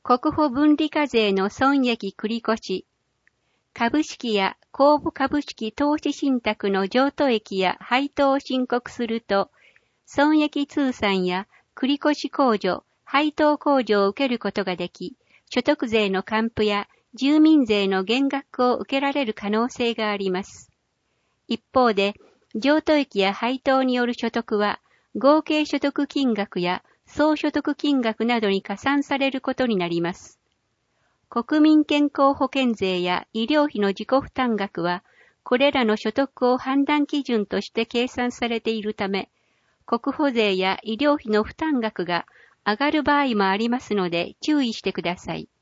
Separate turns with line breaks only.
国保分離課税の損益繰越、株式や公募株式投資信託の譲渡益や配当を申告すると、損益通算や繰越控除、配当控除を受けることができ、所得税の還付や住民税の減額を受けられる可能性があります。一方で、譲渡益や配当による所得は、合計所得金額や総所得金額などに加算されることになります。国民健康保険税や医療費の自己負担額は、これらの所得を判断基準として計算されているため、国保税や医療費の負担額が上がる場合もありますので注意してください。